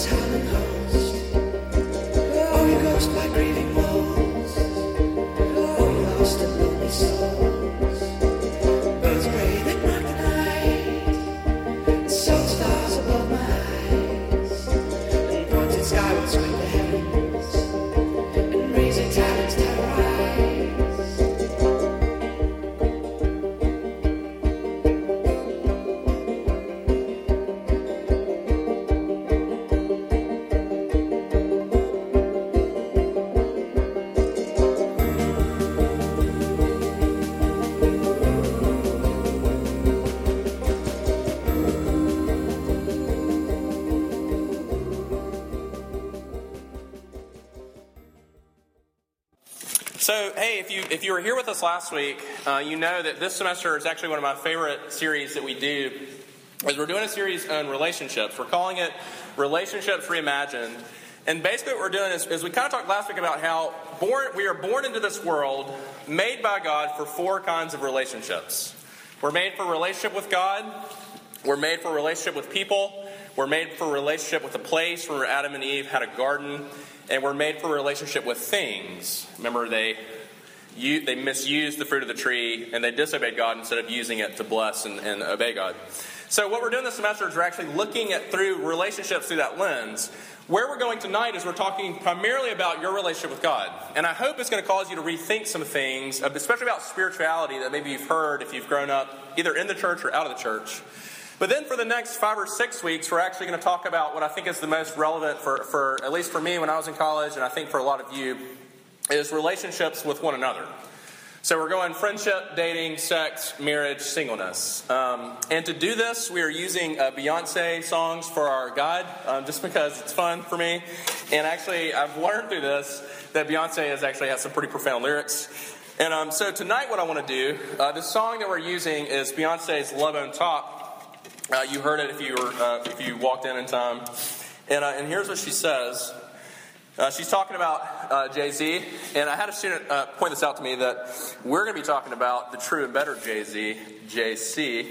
So, hey, if you were here with us last week, you know that this semester is actually one of my favorite series that we do. Is we're doing a series on relationships. We're calling it Relationships Reimagined. And basically what we're doing is we kind of talked last week about how we are born into this world made by God for four kinds of relationships. We're made for a relationship with God. We're made for a relationship with people. We're made for a relationship with a place where Adam and Eve had a garden. And we're made for a relationship with things. Remember, they misused the fruit of the tree, and they disobeyed God instead of using it to bless and obey God. So what we're doing this semester is we're actually looking at through relationships through that lens. Where we're going tonight is we're talking primarily about your relationship with God. And I hope it's going to cause you to rethink some things, especially about spirituality that maybe you've heard if you've grown up either in the church or out of the church. But then for the next 5 or 6 weeks, we're actually going to talk about what I think is the most relevant for at least for me when I was in college, and I think for a lot of you, is relationships with one another. So we're going friendship, dating, sex, marriage, singleness. And to do this, we are using Beyonce songs for our guide, just because it's fun for me. And actually, I've learned through this that Beyonce has some pretty profound lyrics. And so tonight what I want to do, the song that we're using is Beyonce's Love on Top. You heard it if you walked in time. And here's what she says. She's talking about Jay-Z. And I had a student point this out to me that we're going to be talking about the true and better Jay-Z, JC.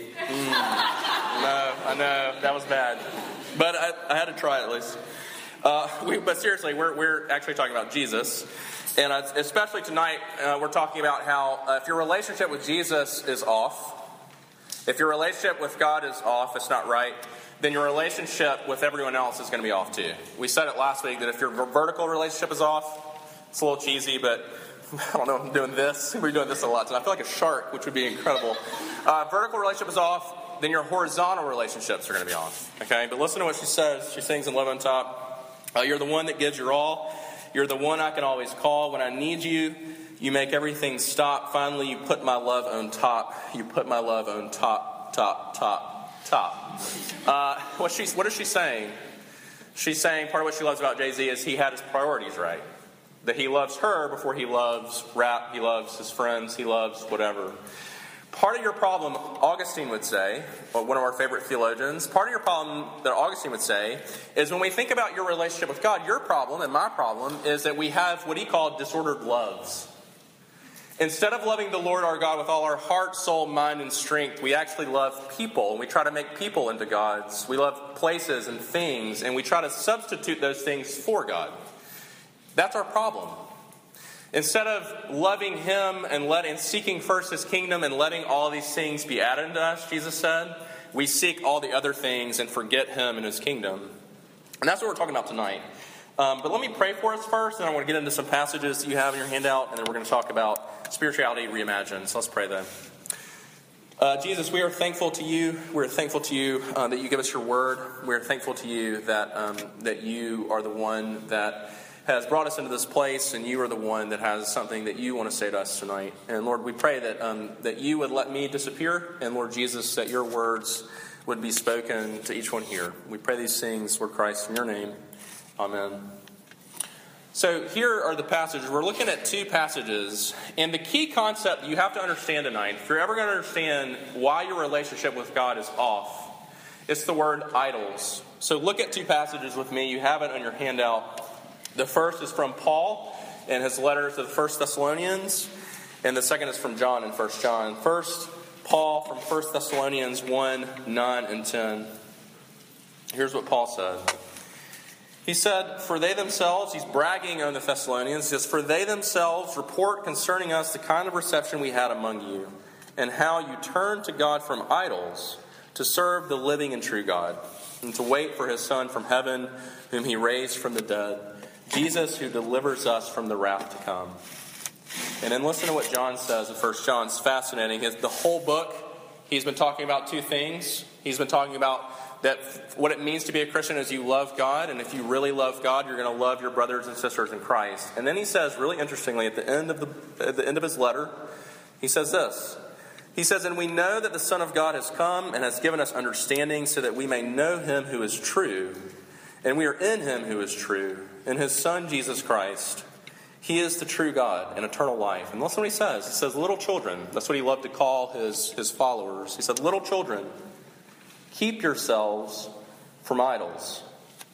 No, I know, that was bad. But I had to try it at least. But seriously, we're actually talking about Jesus. And especially tonight, we're talking about how if your relationship with Jesus is off, if your relationship with God is off, it's not right, then your relationship with everyone else is going to be off too. We said it last week that if your vertical relationship is off, it's a little cheesy, but I don't know, I'm doing this. We're doing this a lot. So I feel like a shark, which would be incredible. Vertical relationship is off, then your horizontal relationships are going to be off. Okay, but listen to what she says. She sings in Love on Top. You're the one that gives your all. You're the one I can always call when I need you. You make everything stop. Finally, you put my love on top. You put my love on top, top, top, top. What is she saying? She's saying part of what she loves about Jay-Z is he had his priorities right. That he loves her before he loves rap, he loves his friends, he loves whatever. Part of your problem, Augustine would say, one of our favorite theologians, part of your problem that Augustine would say is when we think about your relationship with God, your problem and my problem is that we have what he called disordered loves. Instead of loving the Lord our God with all our heart, soul, mind, and strength, we actually love people, and we try to make people into gods. We love places and things, and we try to substitute those things for God. That's our problem. Instead of loving Him and seeking first His kingdom and letting all these things be added to us, Jesus said, we seek all the other things and forget Him and His kingdom. And that's what we're talking about tonight. But let me pray for us first, and I want to get into some passages that you have in your handout, and then we're going to talk about spirituality reimagined. So let's pray then. Jesus, we are thankful to you. We're thankful to you that you give us your word. We're thankful to you that you are the one that has brought us into this place, and you are the one that has something that you want to say to us tonight. And Lord, we pray that you would let me disappear, and Lord Jesus, that your words would be spoken to each one here. We pray these things, Lord Christ, in your name. Amen. So here are the passages. We're looking at two passages. And the key concept you have to understand tonight, if you're ever going to understand why your relationship with God is off, it's the word idols. So look at two passages with me. You have it on your handout. The first is from Paul in his letter to the First Thessalonians. And the second is from John in 1 John. First, Paul from 1 Thessalonians 1, 9 and 10. Here's what Paul said. He said, for they themselves, he's bragging on the Thessalonians, he says, for they themselves report concerning us the kind of reception we had among you, and how you turned to God from idols to serve the living and true God, and to wait for his Son from heaven, whom he raised from the dead, Jesus who delivers us from the wrath to come. And then listen to what John says in 1 John. It's fascinating. The whole book, he's been talking about two things. He's been talking about that what it means to be a Christian is you love God, and if you really love God, you're going to love your brothers and sisters in Christ. And then he says, really interestingly, at the end of his letter, he says this. He says, and we know that the Son of God has come and has given us understanding so that we may know him who is true. And we are in him who is true, in his Son Jesus Christ. He is the true God and eternal life. And listen what he says. He says, little children. That's what he loved to call his followers. He said, little children, keep yourselves from idols.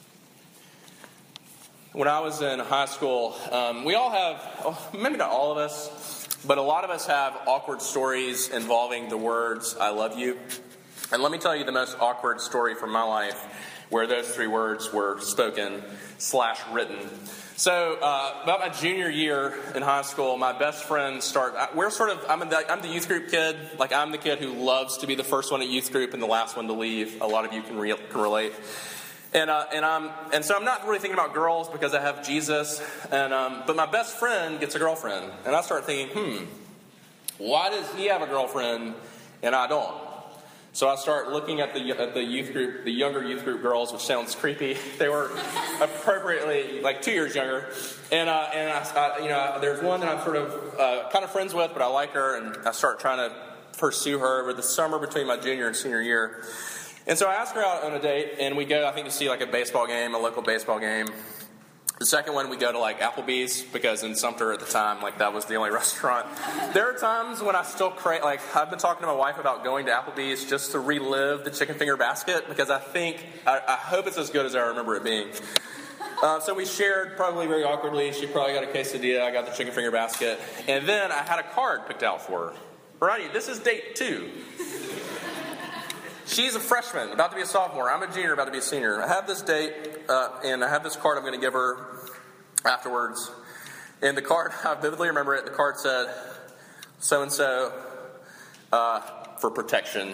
When I was in high school, we all have, maybe not all of us, but a lot of us have awkward stories involving the words, I love you. And let me tell you the most awkward story from my life where those three words were spoken / written. So about my junior year in high school, my best friend I'm the youth group kid. Like, I'm the kid who loves to be the first one at youth group and the last one to leave. A lot of you can relate. And so I'm not really thinking about girls because I have Jesus. But my best friend gets a girlfriend. And I start thinking, why does he have a girlfriend and I don't? So I start looking at the youth group, the younger youth group girls, which sounds creepy. They were appropriately like 2 years younger, and there's one that I'm sort of kind of friends with, but I like her, and I start trying to pursue her over the summer between my junior and senior year. And so I asked her out on a date, and we go, I think, to see like a local baseball game. The second one, we go to like Applebee's, because in Sumter at the time, like, that was the only restaurant. There are times when I still crave, like, I've been talking to my wife about going to Applebee's just to relive the chicken finger basket, because I hope it's as good as I remember it being. So we shared, probably very awkwardly. She probably got a quesadilla, I got the chicken finger basket. And then I had a card picked out for her. Right, this is date 2. She's a freshman, about to be a sophomore. I'm a junior, about to be a senior. I have this date, and I have this card I'm going to give her afterwards. And the card, I vividly remember it. The card said, so-and-so, for protection.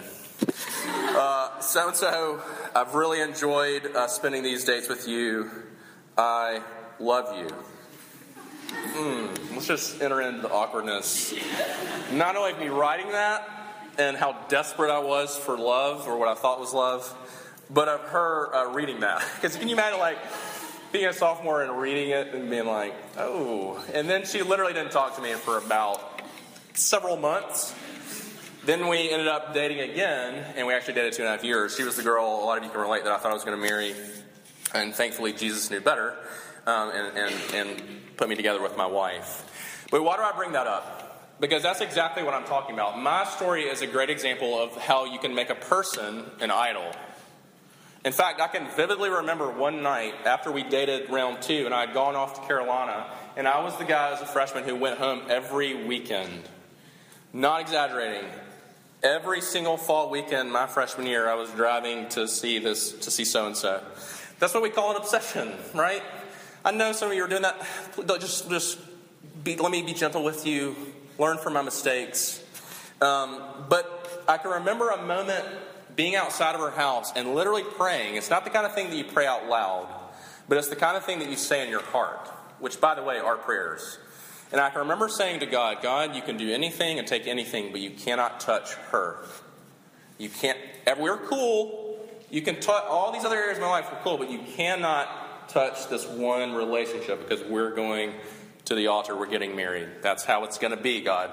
So-and-so, I've really enjoyed spending these dates with you. I love you. Let's just enter into the awkwardness. Not only of me writing that, and how desperate I was for love, or what I thought was love, but of her reading that. Because can you imagine, like, being a sophomore and reading it and being like, oh. And then she literally didn't talk to me for about several months. Then we ended up dating again, and we actually dated 2.5 years. She was the girl, a lot of you can relate, that I thought I was going to marry. And thankfully, Jesus knew better and put me together with my wife. But why do I bring that up? Because that's exactly what I'm talking about. My story is a great example of how you can make a person an idol. In fact, I can vividly remember one night after we dated round 2, and I had gone off to Carolina, and I was the guy as a freshman who went home every weekend. Not exaggerating. Every single fall weekend my freshman year, I was driving to see so-and-so. That's what we call an obsession, right? I know some of you are doing that. Let me be gentle with you. Learn from my mistakes. But I can remember a moment being outside of her house and literally praying. It's not the kind of thing that you pray out loud, but it's the kind of thing that you say in your heart, which, by the way, are prayers. And I can remember saying to God, God, you can do anything and take anything, but you cannot touch her. You can't. We're cool. You can touch all these other areas of my life. We're cool, but you cannot touch this one relationship, because we're going to the altar. We're getting married. That's how it's going to be, God.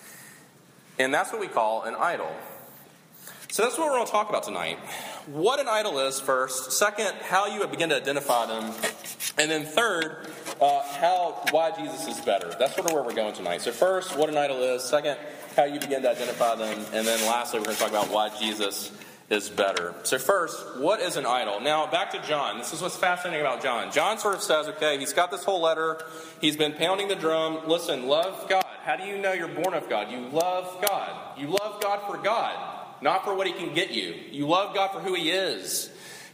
And that's what we call an idol. So that's what we're going to talk about tonight. What an idol is first. Second, how you begin to identify them. And then third, why Jesus is better. That's sort of where we're going tonight. So first, what an idol is. Second, how you begin to identify them. And then lastly, we're going to talk about why Jesus is better. So first, what is an idol? Now, back to John. This is what's fascinating about John. John sort of says, okay, he's got this whole letter. He's been pounding the drum. Listen, love God. How do you know you're born of God? You love God. You love God for God, not for what he can get you. You love God for who he is.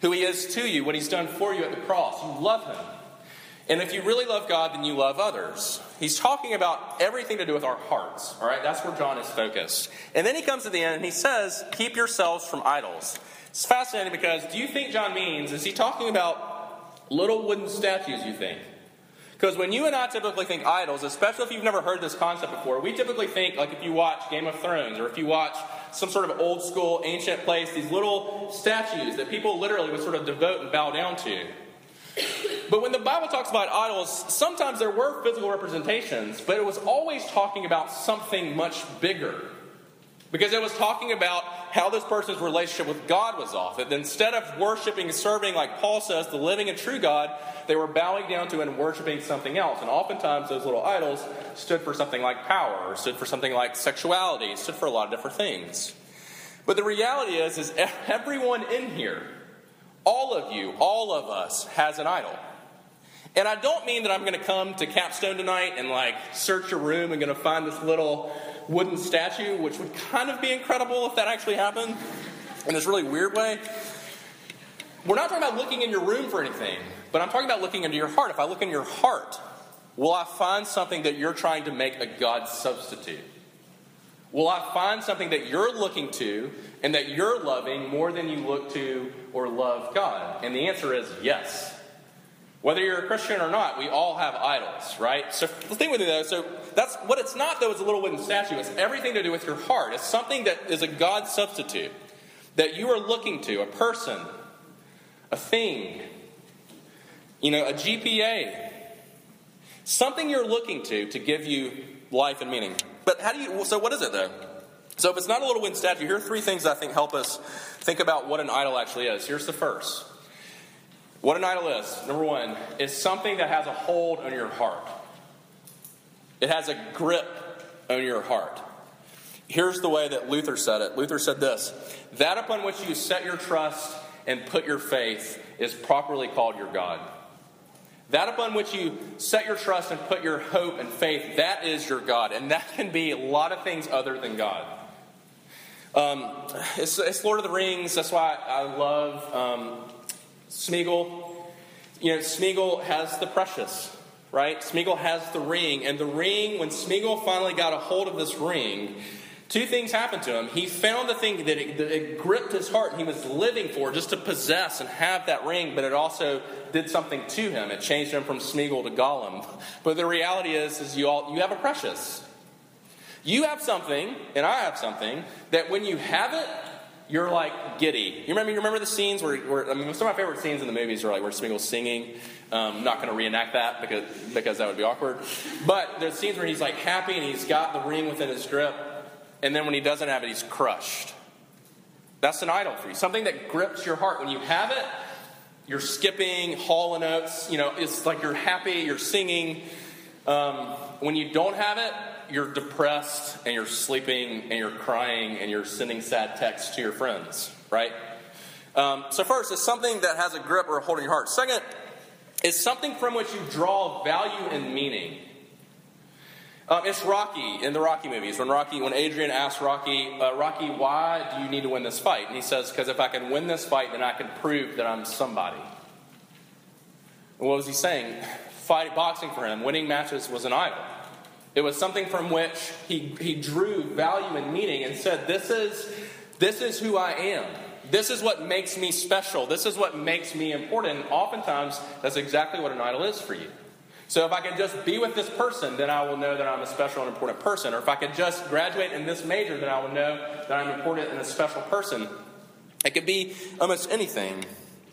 who he is to you, what he's done for you at the cross. You love him. And if you really love God, then you love others. He's talking about everything to do with our hearts. All right, that's where John is focused. And then he comes to the end and he says, keep yourselves from idols. It's fascinating because do you think John means, is he talking about little wooden statues, you think? Because when you and I typically think idols, especially if you've never heard this concept before, we typically think, like if you watch Game of Thrones or if you watch some sort of old school ancient place, these little statues that people literally would sort of devote and bow down to. But when the Bible talks about idols, sometimes there were physical representations, but it was always talking about something much bigger. Because it was talking about how this person's relationship with God was off. That instead of worshiping and serving, like Paul says, the living and true God, they were bowing down to and worshiping something else. And oftentimes those little idols stood for something like power, or stood for something like sexuality, stood for a lot of different things. But the reality is everyone in here, all of you, all of us, has an idol. And I don't mean that I'm going to come to Capstone tonight and search your room and going to find this little wooden statue, which would kind of be incredible if that actually happened in this really weird way. We're not talking about looking in your room for anything, but I'm talking about looking into your heart. If I look in your heart, will I find something that you're trying to make a God substitute? Will I find something that you're looking to and that you're loving more than you look to or love God? And the answer is yes. Whether you're a Christian or not, we all have idols, right? So the thing with it, though, so that's what it's not, though, is a little wooden statue. It's everything to do with your heart. It's something that is a God substitute that you are looking to, a person, a thing, a GPA, something you're looking to give you life and meaning. But so what is it, though? So if it's not a little wooden statue, here are three things that I think help us think about what an idol actually is. Here's the first. What an idol is, number one, is something that has a hold on your heart. It has a grip on your heart. Here's the way that Luther said it. Luther said this: that upon which you set your trust and put your faith is properly called your God. That upon which you set your trust and put your hope and faith, that is your God. And that can be a lot of things other than God. It's Lord of the Rings. That's why I love Smeagol. Smeagol has the precious, right? Smeagol has the ring. And the ring, when Smeagol finally got a hold of this ring, two things happened to him. He found the thing that it gripped his heart and he was living for, just to possess and have that ring, but it also did something to him. It changed him from Smeagol to Gollum. But the reality is you have a precious. You have something, and I have something, that when you have it, you're giddy. You remember the scenes where some of my favorite scenes in the movies are where Smeagol's singing. I'm not going to reenact that because that would be awkward. But there's scenes where he's happy and he's got the ring within his grip. And then when he doesn't have it, he's crushed. That's an idol for you. Something that grips your heart. When you have it, you're skipping, Hall & Oates. It's like you're happy, you're singing. When you don't have it, you're depressed and you're sleeping and you're crying and you're sending sad texts to your friends, right? So first, it's something that has a grip or a hold on your heart. Second, it's something from which you draw value and meaning. It's Rocky in the Rocky movies. When Adrian asks Rocky, why do you need to win this fight? And he says, because if I can win this fight, then I can prove that I'm somebody. And what was he saying? Boxing for him, winning matches was an idol. It was something from which he drew value and meaning and said, this is who I am. This is what makes me special. This is what makes me important. And oftentimes, that's exactly what an idol is for you. So if I can just be with this person, then I will know that I'm a special and important person. Or if I could just graduate in this major, then I will know that I'm important and a special person. It could be almost anything.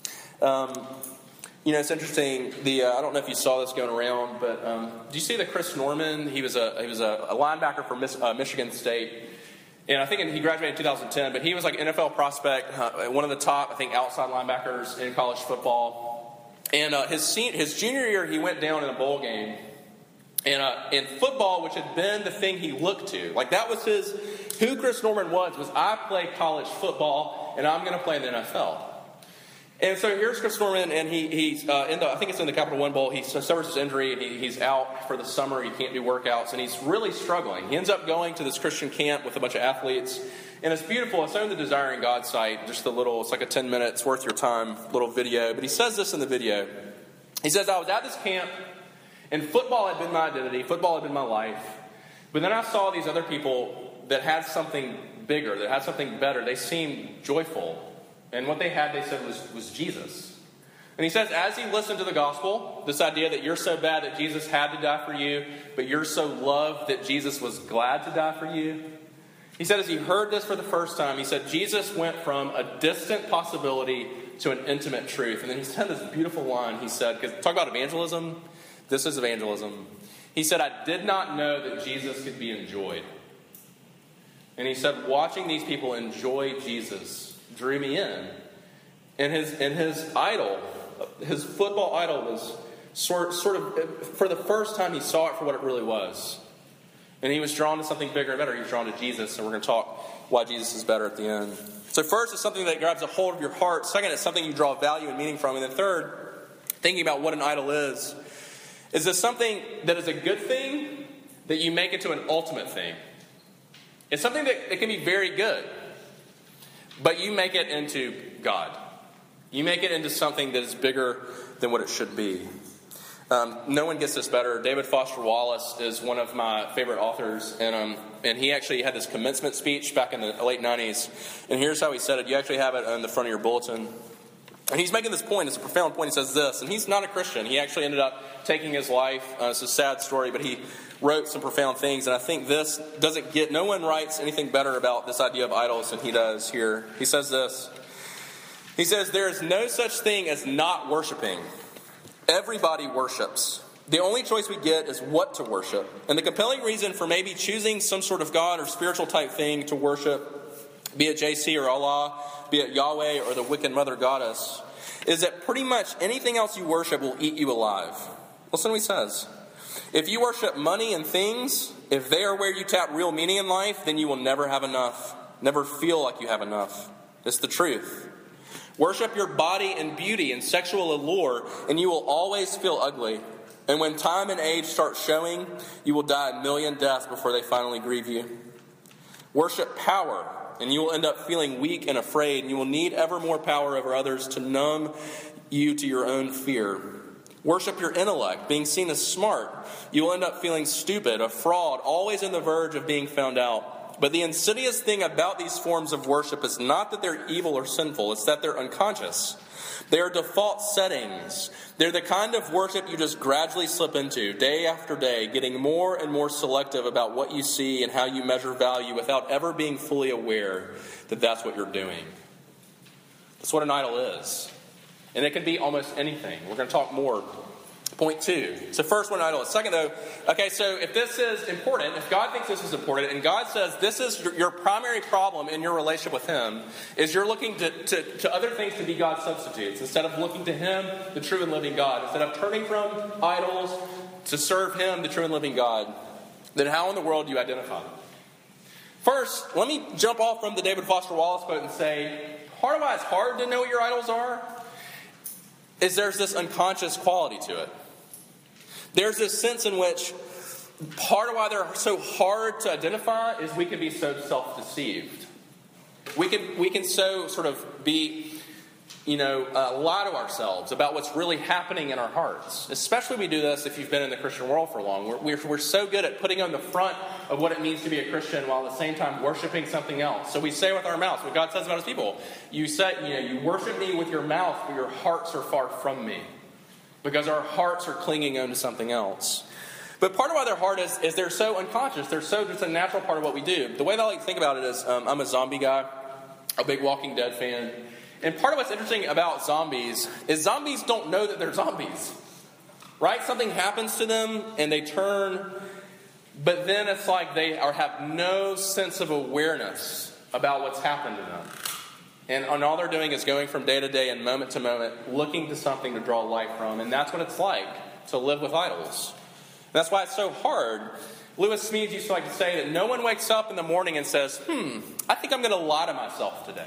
It's interesting. I don't know if you saw this going around, but do you see that Chris Norman? He was a linebacker for Michigan State, and I think he graduated in 2010. But he was NFL prospect, one of the top, I think, outside linebackers in college football. And his junior year, he went down in a bowl game, and in football, which had been the thing he looked to, that was who Chris Norman was I play college football, and I'm going to play in the NFL. And so here's Chris Norman, and he's I think it's in the Capital One Bowl. He suffers his injury, and he's out for the summer. He can't do workouts, and he's really struggling. He ends up going to this Christian camp with a bunch of athletes, And it's beautiful. It's on the Desiring God site. Just it's like a 10 minutes worth your time little video. But he says this in the video. He says, I was at this camp, and football had been my identity. Football had been my life. But then I saw these other people that had something bigger, that had something better. They seemed joyful. And what they had, they said, was Jesus. And he says, as he listened to the gospel, this idea that you're so bad that Jesus had to die for you, but you're so loved that Jesus was glad to die for you. He said, as he heard this for the first time, he said, Jesus went from a distant possibility to an intimate truth. And then he said this beautiful line. He said, because talk about evangelism, this is evangelism. He said, I did not know that Jesus could be enjoyed. And he said, watching these people enjoy Jesus drew me in. And his idol, his football idol, was sort of, for the first time he saw it for what it really was. And he was drawn to something bigger and better. He was drawn to Jesus. And we're going to talk why Jesus is better at the end. So first, it's something that grabs a hold of your heart. Second, it's something you draw value and meaning from. And then third, thinking about what an idol is this something that is a good thing that you make into an ultimate thing? It's something that can be very good, but you make it into God. You make it into something that is bigger than what it should be. No one gets this better. David Foster Wallace is one of my favorite authors, and he actually had this commencement speech back in the late 90s. And here's how he said it. You actually have it on the front of your bulletin. And he's making this point. It's a profound point. He says this, and he's not a Christian. He actually ended up taking his life. It's a sad story, but he wrote some profound things. And I think this doesn't get, no one writes anything better about this idea of idols than he does here. He says this. He says, there is no such thing as not worshiping. Everybody worships. The only choice we get is what to worship. And the compelling reason for maybe choosing some sort of God or spiritual type thing to worship, be it JC or Allah, be it Yahweh or the Wiccan mother goddess, is that pretty much anything else you worship will eat you alive. Listen to what he says. If you worship money and things, if they are where you tap real meaning in life, then you will never have enough. Never feel like you have enough. It's the truth. Worship your body and beauty and sexual allure, and you will always feel ugly. And when time and age start showing, you will die a million deaths before they finally grieve you. Worship power, and you will end up feeling weak and afraid, and you will need ever more power over others to numb you to your own fear. Worship your intellect, being seen as smart. You will end up feeling stupid, a fraud, always on the verge of being found out. But the insidious thing about these forms of worship is not that they're evil or sinful, it's that they're unconscious. They are default settings. They're the kind of worship you just gradually slip into, day after day, getting more and more selective about what you see and how you measure value without ever being fully aware that that's what you're doing. That's what an idol is. And it can be almost anything. We're going to talk more. Point 2. So first one, idol. Second, though, okay, so if this is important, if God thinks this is important, and God says this is your primary problem in your relationship with Him, is you're looking to other things to be God's substitutes, instead of looking to Him, the true and living God, instead of turning from idols to serve Him, the true and living God, then how in the world do you identify them? First, let me jump off from the David Foster Wallace quote and say, part of why it's hard to know what your idols are is there's this unconscious quality to it. There's this sense in which part of why they're so hard to identify is we can be so self-deceived. We can so sort of be, lie to ourselves about what's really happening in our hearts. Especially we do this if you've been in the Christian world for long. We're so good at putting on the front of what it means to be a Christian while at the same time worshiping something else. So we say with our mouths what God says about His people. You worship me with your mouth, but your hearts are far from me. Because our hearts are clinging on to something else. But part of why they're hard is they're so unconscious. They're so just a natural part of what we do. The way that I like to think about it is I'm a zombie guy, a big Walking Dead fan. And part of what's interesting about zombies is zombies don't know that they're zombies. Right? Something happens to them and they turn, but then it's like they have no sense of awareness about what's happened to them. And all they're doing is going from day to day and moment to moment, looking to something to draw life from. And that's what it's like to live with idols. And that's why it's so hard. Lewis Smedes used to like to say that no one wakes up in the morning and says, I think I'm going to lie to myself today.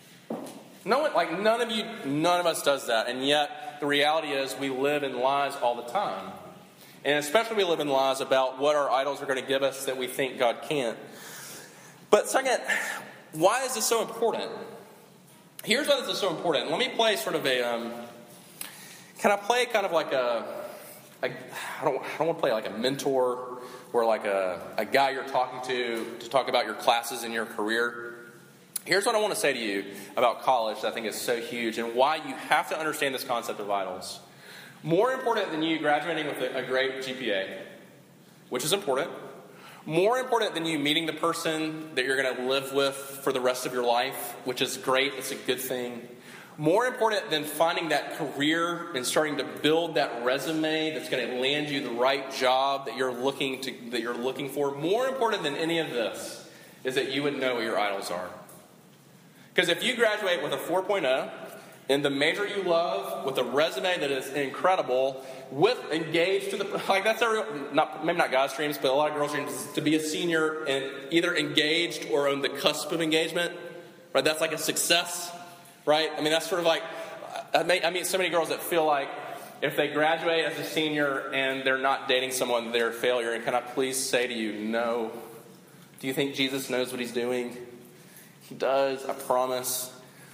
No one, none of us does that. And yet, the reality is we live in lies all the time. And especially we live in lies about what our idols are going to give us that we think God can't. But second, why is this so important? Here's why this is so important. Let me play sort of a, can I play kind of like I don't want to play like a mentor or like a guy you're talking to talk about your classes and your career. Here's what I want to say to you about college that I think is so huge and why you have to understand this concept of idols. More important than you graduating with a great GPA, which is important. More important than you meeting the person that you're going to live with for the rest of your life, which is great. It's a good thing. More important than finding that career and starting to build that resume that's going to land you the right job that you're looking for. More important than any of this is that you would know what your idols are. Because if you graduate with a 4.0 in the major you love, with a resume that is incredible, with engaged to the, like that's maybe not guys' dreams, but a lot of girls' dreams is to be a senior and either engaged or on the cusp of engagement, right? That's like a success, right? I mean, that's sort of like, I meet so many girls that feel like if they graduate as a senior and they're not dating someone, they're a failure. And can I please say to you, no. Do you think Jesus knows what he's doing? He does, I promise.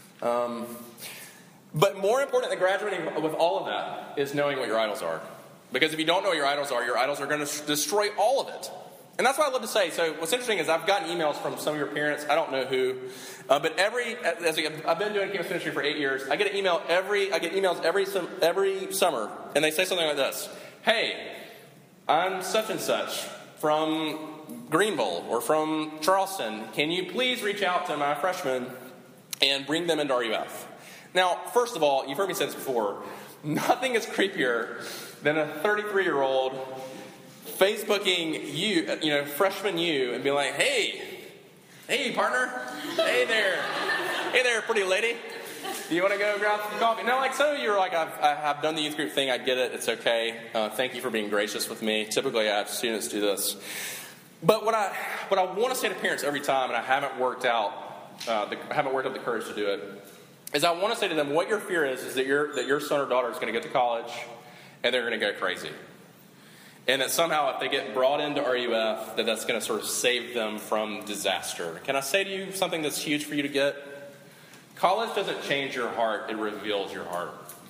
But more important than graduating with all of that is knowing what your idols are. Because if you don't know what your idols are going to destroy all of it. And that's what I love to say. So what's interesting is I've gotten emails from some of your parents. I don't know who. But I've been doing campus ministry for 8 years. I get emails every summer. And they say something like this. Hey, I'm such and such from Greenville or from Charleston. Can you please reach out to my freshmen and bring them into RUF? Now, first of all, you've heard me say this before. Nothing is creepier than a 33-year-old Facebooking you, freshman you, and be like, hey, partner, hey there, pretty lady. Do you want to go grab some coffee? Now, like some of you are like, I've done the youth group thing. I get it. It's okay. Thank you for being gracious with me. Typically, I have students do this. But what I want to say to parents every time, and I haven't worked up the courage to do it, is I want to say to them, what your fear is that your son or daughter is going to get to college and they're going to go crazy. And that somehow if they get brought into RUF, that's going to sort of save them from disaster. Can I say to you something that's huge for you to get? College doesn't change your heart, it reveals your heart.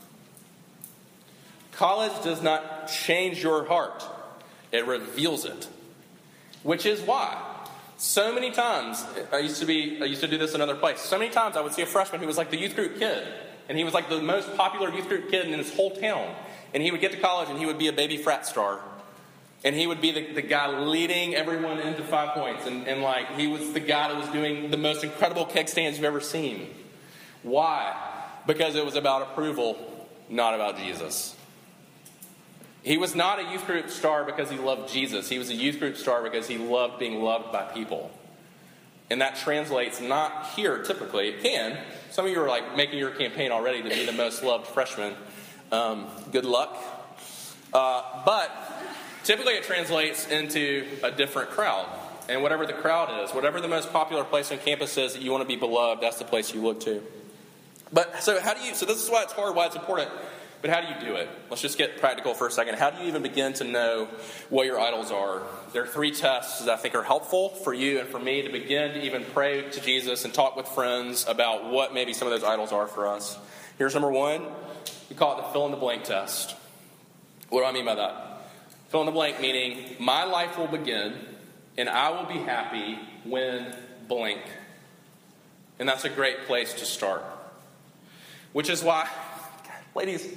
College does not change your heart, it reveals it. Which is why so many times, I used to do this in another place. So many times I would see a freshman who was like the youth group kid. And he was like the most popular youth group kid in his whole town. And he would get to college and he would be a baby frat star. And he would be the guy leading everyone into 5 points. And like he was the guy that was doing the most incredible keg stands you've ever seen. Why? Because it was about approval, not about Jesus. He was not a youth group star because he loved Jesus. He was a youth group star because he loved being loved by people. And that translates not here typically. It can. Some of you are like making your campaign already to be the most loved freshman. Good luck. But typically it translates into a different crowd. And whatever the crowd is, whatever the most popular place on campus is that you want to be beloved, that's the place you look to. But so this is why it's hard, why it's important. But how do you do it? Let's just get practical for a second. How do you even begin to know what your idols are? There are 3 tests that I think are helpful for you and for me to begin to even pray to Jesus and talk with friends about what maybe some of those idols are for us. Here's number 1. We call it the fill-in-the-blank test. What do I mean by that? Fill-in-the-blank meaning my life will begin and I will be happy when blank. And that's a great place to start. Which is why, ladies,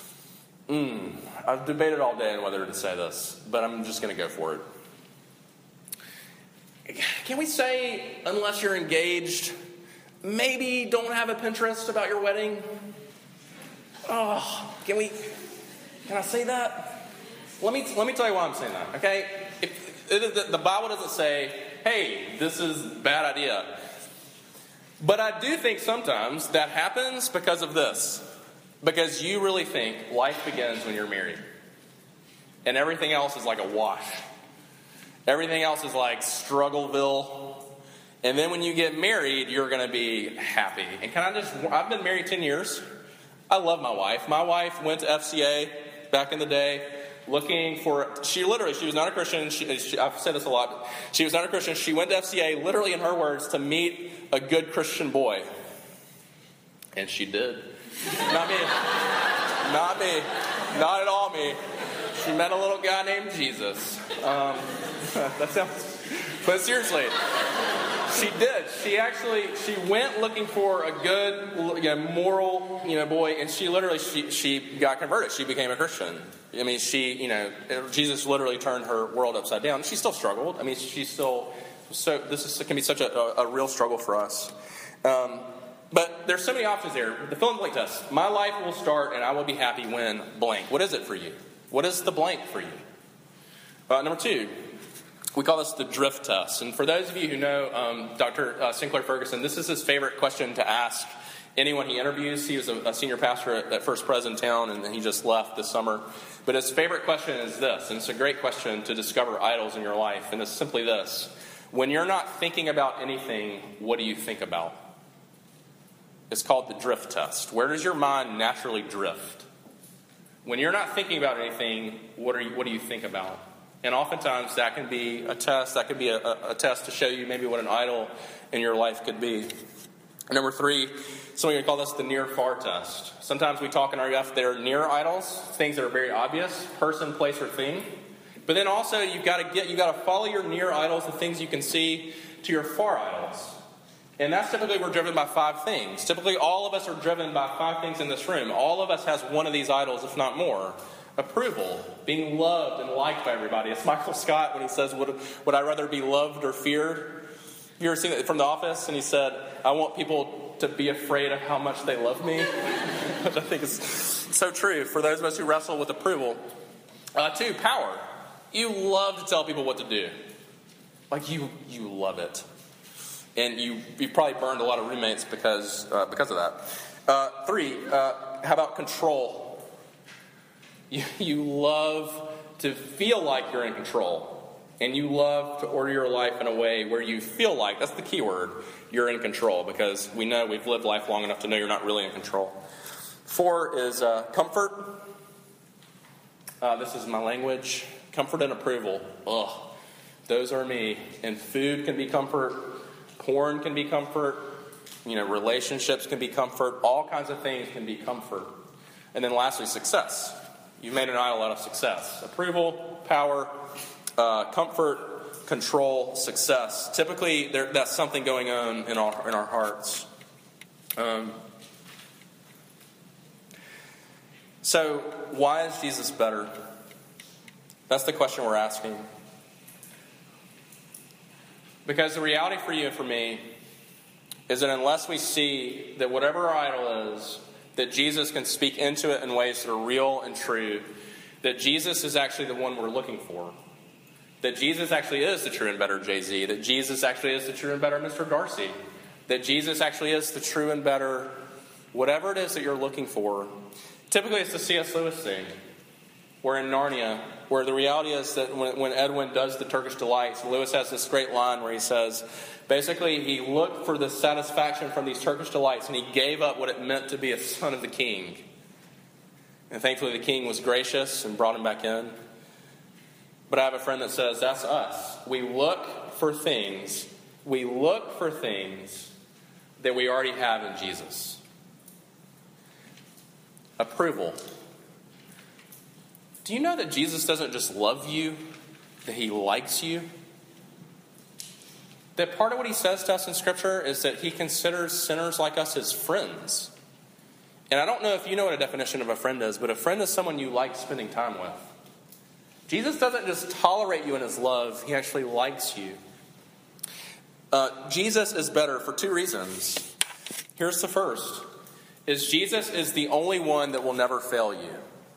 I've debated all day on whether to say this, but I'm just going to go for it. Can we say, unless you're engaged, maybe don't have a Pinterest about your wedding? Oh, can I say that? Let me tell you why I'm saying that, okay? The Bible doesn't say, hey, this is a bad idea. But I do think sometimes that happens because of this. Because you really think life begins when you're married. And everything else is like a wash. Everything else is like Struggleville. And then when you get married, you're going to be happy. And I've been married 10 years. I love my wife. My wife went to FCA back in the day. looking for, she was not a Christian. I've said this a lot. But she was not a Christian. She went to FCA, literally in her words, to meet a good Christian boy. And she did. Not me. Not me. Not at all me. She met a little guy named Jesus. That sounds... But seriously, she did. She went looking for a good, moral, boy, and she got converted. She became a Christian. I mean, Jesus literally turned her world upside down. She still struggled. I mean, can be such a real struggle for us. But there's so many options here. The fill in the blank test. My life will start and I will be happy when blank. What is it for you? What is the blank for you? Number 2. We call this the drift test. And for those of you who know Dr. Sinclair Ferguson, this is his favorite question to ask anyone he interviews. He was a senior pastor at First Pres in town, and he just left this summer. But his favorite question is this, and it's a great question to discover idols in your life, and it's simply this. When you're not thinking about anything, what do you think about? It's called the drift test. Where does your mind naturally drift? When you're not thinking about anything, what do you think about? And oftentimes that can be a test. That could be a test to show you maybe what an idol in your life could be. Number 3, some of you call this the near-far test. Sometimes we talk in RUF that are near idols, things that are very obvious, person, place, or thing. But then also you've got to follow your near idols, the things you can see, to your far idols. And that's typically we're driven by 5 things. Typically all of us are driven by 5 things in this room. All of us has one of these idols, if not more. Approval, being loved and liked by everybody. It's Michael Scott when he says, would I rather be loved or feared? Have you ever seen it from The Office? And he said, I want people to be afraid of how much they love me. Which I think is so true for those of us who wrestle with approval. 2, power. You love to tell people what to do. Like you love it. And you've probably burned a lot of roommates because of that. 3, how about control? You love to feel like you're in control. And you love to order your life in a way where you feel like, that's the key word, you're in control. Because we know we've lived life long enough to know you're not really in control. 4 is comfort. This is my language. Comfort and approval. Ugh. Those are me. And food can be comfort. Porn can be comfort. Relationships can be comfort. All kinds of things can be comfort. And then lastly, success. You've made an idol out of success. Approval, power, comfort, control, success. Typically, that's something going on in our hearts. So, why is Jesus better? That's the question we're asking. Because the reality for you and for me is that unless we see that whatever our idol is, that Jesus can speak into it in ways that are real and true, that Jesus is actually the one we're looking for, that Jesus actually is the true and better Jay-Z, that Jesus actually is the true and better Mr. Darcy, that Jesus actually is the true and better whatever it is that you're looking for. Typically it's the C.S. Lewis thing, where in Narnia, where the reality is that when Edwin does the Turkish Delights, Lewis has this great line where he says, basically he looked for the satisfaction from these Turkish Delights and he gave up what it meant to be a son of the king. And thankfully the king was gracious and brought him back in. But I have a friend that says, that's us. We look for things that we already have in Jesus. Approval. Do you know that Jesus doesn't just love you, that he likes you? That part of what he says to us in Scripture is that he considers sinners like us as friends. And I don't know if you know what a definition of a friend is, but a friend is someone you like spending time with. Jesus doesn't just tolerate you in his love, he actually likes you. Jesus is better for 2 reasons. Here's the first, is Jesus is the only one that will never fail you.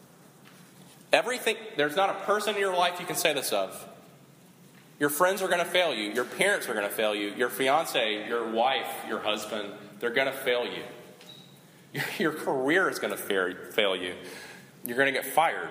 There's not a person in your life you can say this of. Your friends are going to fail you. Your parents are going to fail you. Your fiance, your wife, your husband, they're going to fail you. Your career is going to fail you. You're going to get fired.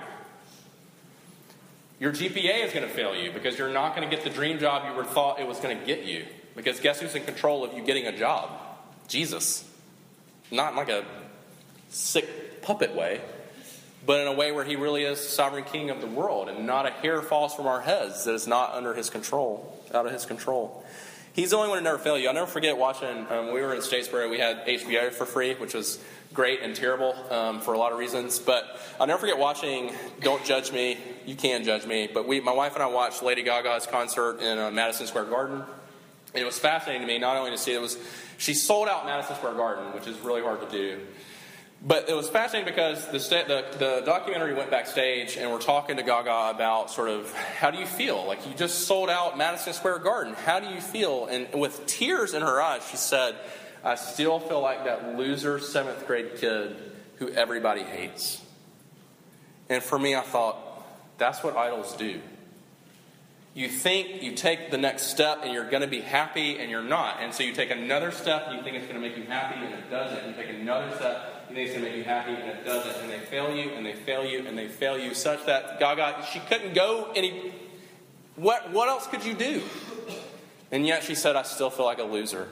Your GPA is going to fail you because you're not going to get the dream job you thought it was going to get you. Because guess who's in control of you getting a job? Jesus. Not in like a sick puppet way. but in a way where he really is the sovereign king of the world, and not a hair falls from our heads that is not under his control, out of his control. He's the only one to never fail you. I'll never forget watching, we were in Statesboro, we had HBO for free, which was great and terrible for a lot of reasons. But I'll never forget watching Don't Judge Me, You Can Judge Me. But my wife and I watched Lady Gaga's concert in Madison Square Garden. And it was fascinating to me, not only to see she sold out Madison Square Garden, which is really hard to do. But it was fascinating because the documentary went backstage and we're talking to Gaga about sort of, how do you feel? Like, you just sold out Madison Square Garden. How do you feel? And with tears in her eyes, she said, I still feel like that loser 7th grade kid who everybody hates. And for me, I thought, that's what idols do. You think you take the next step and you're going to be happy, and you're not. And so you take another step and you think it's going to make you happy, and it doesn't. You take another step, you think it's going to make you happy, and it doesn't. And they fail you, and they fail you, and they fail you, such that Gaga, she couldn't go any... What else could you do? And yet she said, I still feel like a loser.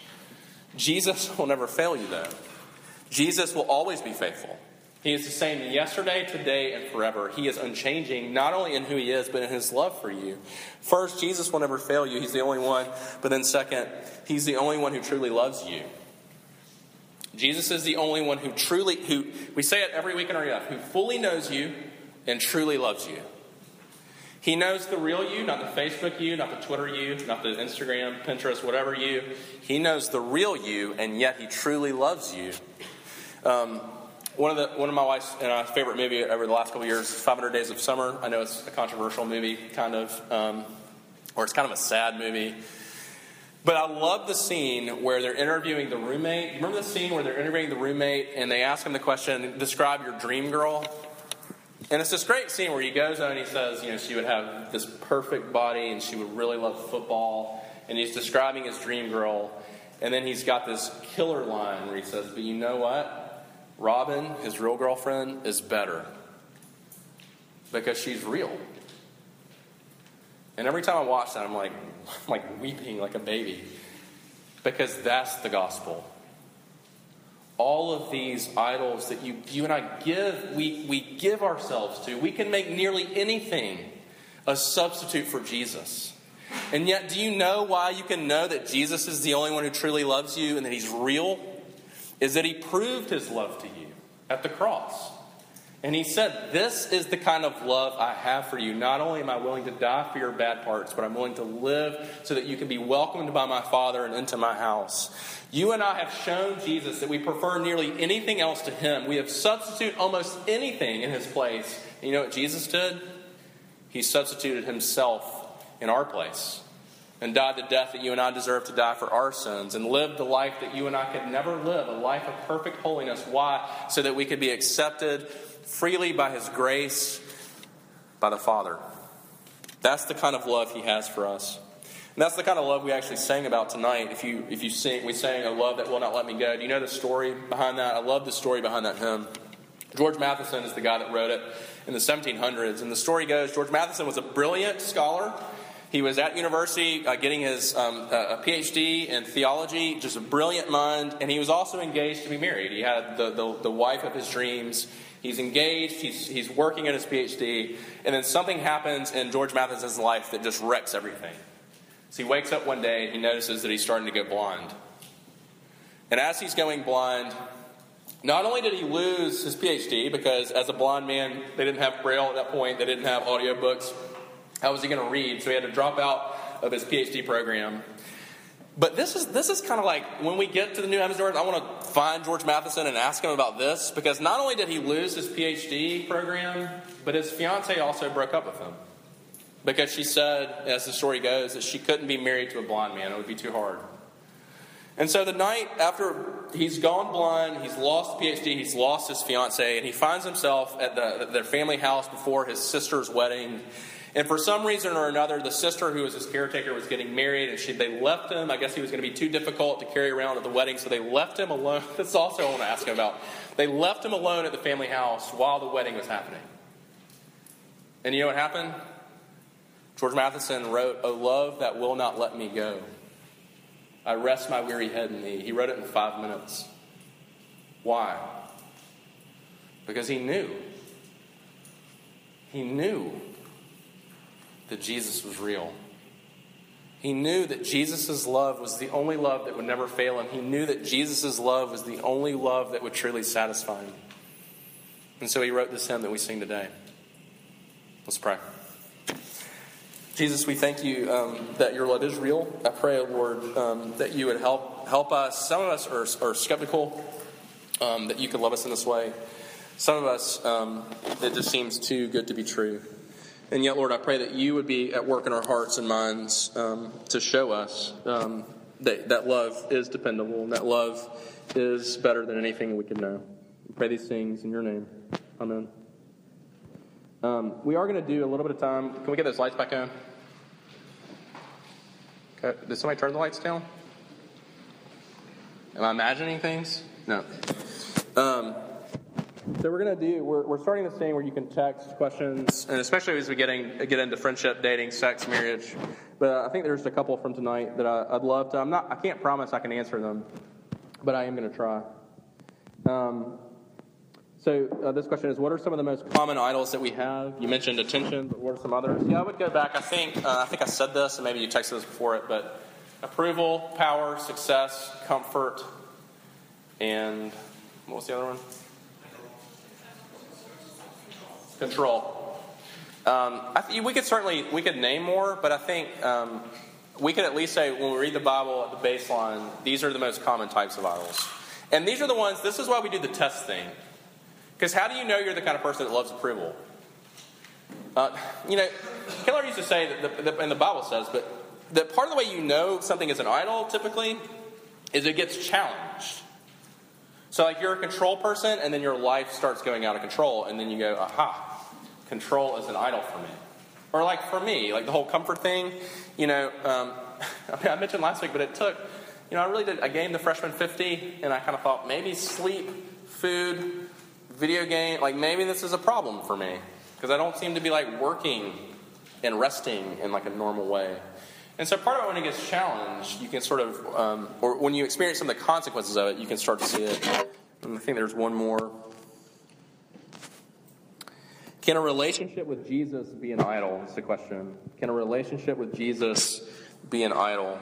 Jesus will never fail you, though. Jesus will always be faithful. He is the same yesterday, today, and forever. He is unchanging, not only in who he is, but in his love for you. First, Jesus will never fail you. He's the only one. But then second, he's the only one who truly loves you. Jesus is the only one who we say it every week in our EF, who fully knows you and truly loves you. He knows the real you, not the Facebook you, not the Twitter you, not the Instagram, Pinterest, whatever you. He knows the real you, and yet he truly loves you. One of my wife's and I's favorite movie over the last couple of years, 500 Days of Summer. I know it's a controversial movie, kind of, or it's kind of a sad movie. But I love the scene where they're interviewing the roommate. Remember the scene where they're interviewing the roommate and they ask him the question, describe your dream girl? And it's this great scene where he goes on and he says, she would have this perfect body and she would really love football. And he's describing his dream girl. And then he's got this killer line where he says, but you know what? Robin, his real girlfriend, is better. Because she's real. And every time I watch that, I'm like weeping like a baby. Because that's the gospel. All of these idols that you and I give, we give ourselves to. We can make nearly anything a substitute for Jesus. And yet, do you know why you can know that Jesus is the only one who truly loves you and that he's real? Is that he proved his love to you at the cross. And he said, this is the kind of love I have for you. Not only am I willing to die for your bad parts, but I'm willing to live so that you can be welcomed by my Father and into my house. You and I have shown Jesus that we prefer nearly anything else to him. We have substituted almost anything in his place. And you know what Jesus did? He substituted himself in our place and died the death that you and I deserve to die for our sins, and lived the life that you and I could never live, a life of perfect holiness. Why? So that we could be accepted freely by his grace, by the Father. That's the kind of love he has for us. And that's the kind of love we actually sang about tonight. If you sing, we sang A Love That Will Not Let Me Go. Do you know the story behind that? I love the story behind that hymn. George Matheson is the guy that wrote it in the 1700s. And the story goes, George Matheson was a brilliant scholar. He was at university getting his a PhD in theology, just a brilliant mind. And he was also engaged to be married. He had the wife of his dreams. He's engaged. He's working on his PhD. And then something happens in George Matheson's life that just wrecks everything. So he wakes up one day and he notices that he's starting to go blind. And as he's going blind, not only did he lose his PhD, because as a blind man, they didn't have Braille at that point. They didn't have audiobooks. How was he going to read? So he had to drop out of his PhD program. But this is kind of like when we get to the New Heavens and Earth, I want to find George Matheson and ask him about this, because not only did he lose his PhD program, but his fiancée also broke up with him. Because she said, as the story goes, that she couldn't be married to a blind man. It would be too hard. And so the night after he's gone blind, he's lost the PhD, he's lost his fiancée, and he finds himself at their family house before his sister's wedding. And for some reason or another, the sister who was his caretaker was getting married, and they left him. I guess he was going to be too difficult to carry around at the wedding, so they left him alone. That's also I want to ask him about. They left him alone at the family house while the wedding was happening. And you know what happened? George Matheson wrote, "O love that will not let me go. I rest my weary head in thee." He wrote it in 5 minutes. Why? Because he knew he knew that Jesus was real. He knew that Jesus' love was the only love that would never fail him. He knew that Jesus' love was the only love that would truly satisfy him. And so he wrote this hymn that we sing today. Let's pray. Jesus, we thank you that your love is real. I pray, Lord, that you would help us. Some of us are skeptical that you could love us in this way. Some of us, it just seems too good to be true. And yet, Lord, I pray that you would be at work in our hearts and minds to show us that love is dependable and that love is better than anything we could know. We pray these things in your name. Amen. We are going to do a little bit of time. Can we get those lights back on? Okay. Did somebody turn the lights down? Am I imagining things? No. So we're starting this thing where you can text questions, and especially as we get into friendship, dating, sex, marriage. But I think there's a couple from tonight that I'd love to. I can't promise I can answer them, but I am going to try. So this question is, what are some of the most common idols that we have? You mentioned attention, but what are some others? Yeah, I would go back. I think I said this, and maybe you texted this before it, but approval, power, success, comfort, and what was the other one? Control. We could name more, but I think we could at least say when we read the Bible at the baseline, these are the most common types of idols. And these are the ones, this is why we do the test thing. Because how do you know you're the kind of person that loves approval? Keller used to say, and the Bible says, but that part of the way you know something is an idol, typically, is it gets challenged. So like you're a control person, and then your life starts going out of control, and then you go, aha, control is an idol for me. Or like for me, like the whole comfort thing, I mentioned last week, but it took, I gained the freshman 50, and I kind of thought maybe sleep, food, video game, like maybe this is a problem for me. Because I don't seem to be like working and resting in like a normal way. And so part of it, when it gets challenged, you can sort of, or when you experience some of the consequences of it, you can start to see it. And I think there's one more. Can a relationship with Jesus be an idol? That's the question. Can a relationship with Jesus be an idol?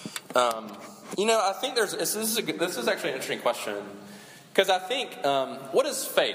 I think this is actually an interesting question. Because I think, what is faith?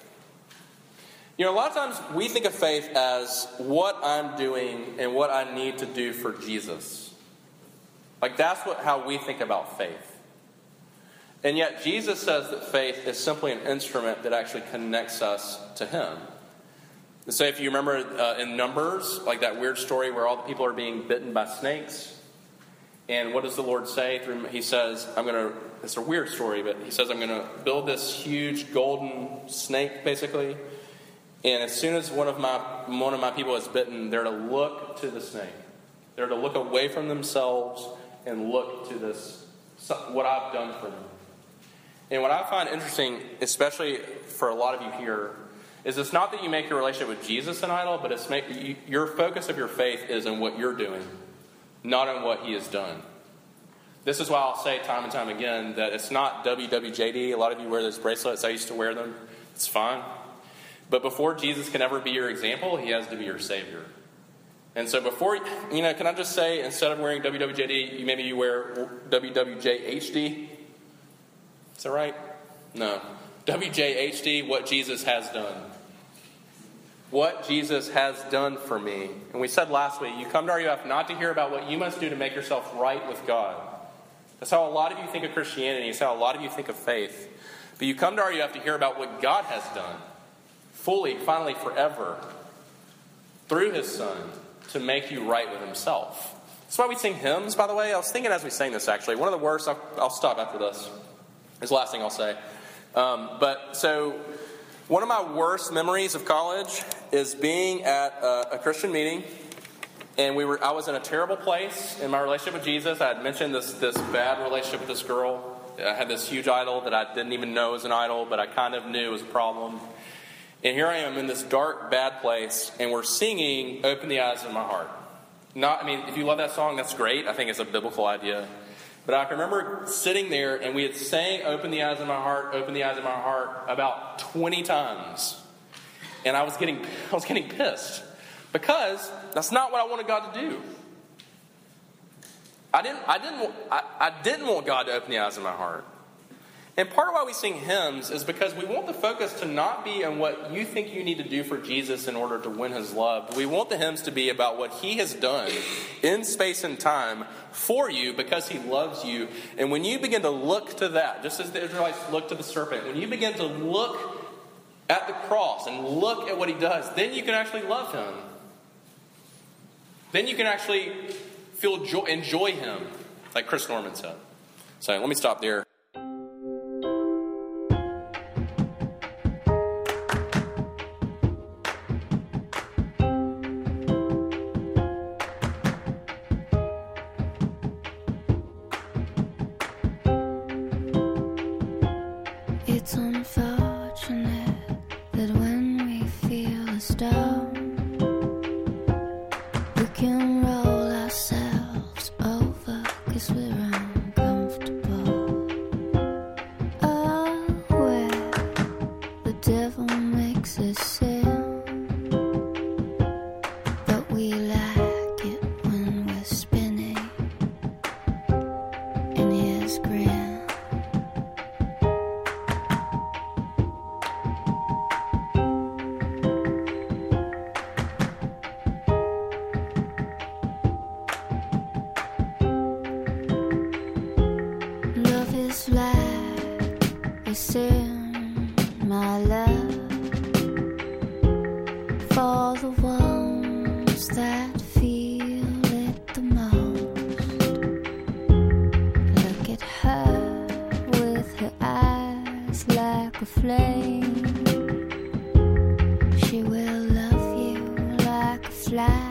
A lot of times we think of faith as what I'm doing and what I need to do for Jesus. Like that's how we think about faith. And yet Jesus says that faith is simply an instrument that actually connects us to Him. And so if you remember in Numbers, like that weird story where all the people are being bitten by snakes. And what does the Lord say? He says, it's a weird story, but He says, I'm going to build this huge golden snake, basically. And as soon as one of my people is bitten, they're to look to the snake. They're to look away from themselves and look to this, what I've done for them. And what I find interesting, especially for a lot of you here, is it's not that you make your relationship with Jesus an idol, but your focus of your faith is in what you're doing, not on what He has done. This is why I'll say time and time again that it's not WWJD. A lot of you wear those bracelets. I used to wear them. It's fine. But before Jesus can ever be your example, He has to be your Savior. And so before, can I just say, instead of wearing WWJD, maybe you wear WWJHD? Is that right? No. WJHD, what Jesus has done. What Jesus has done for me. And we said last week, you come to RUF not to hear about what you must do to make yourself right with God. That's how a lot of you think of Christianity. It's how a lot of you think of faith. But you come to RUF to hear about what God has done. Fully, finally, forever. Through His Son. To make you right with Himself. That's why we sing hymns, by the way. I was thinking as we sang this, actually. One of the worst, I'll stop after this. It's the last thing I'll say. One of my worst memories of college is being at a Christian meeting. And I was in a terrible place in my relationship with Jesus. I had mentioned this bad relationship with this girl. I had this huge idol that I didn't even know was an idol, but I kind of knew was a problem. And here I am in this dark, bad place, and we're singing Open the Eyes of My Heart. If you love that song, that's great. I think it's a biblical idea. But I can remember sitting there, and we had sang Open the Eyes of My Heart, Open the Eyes of My Heart about 20 times. And I was getting pissed because that's not what I wanted God to do. I didn't want God to open the eyes of my heart. And part of why we sing hymns is because we want the focus to not be on what you think you need to do for Jesus in order to win his love. We want the hymns to be about what he has done in space and time for you because he loves you. And when you begin to look to that, just as the Israelites looked to the serpent, when you begin to look at the cross and look at what he does, then you can actually love him. Then you can actually enjoy him, like Chris Norman said. So let me stop there. It's unfortunate that when we feel a storm, we can roll ourselves over 'cause we're uncomfortable. Oh, where the devil makes us sin, but we like it when we're spinning in his grin. In my love for the ones that feel it the most. Look at her with her eyes like a flame. She will love you like a fly.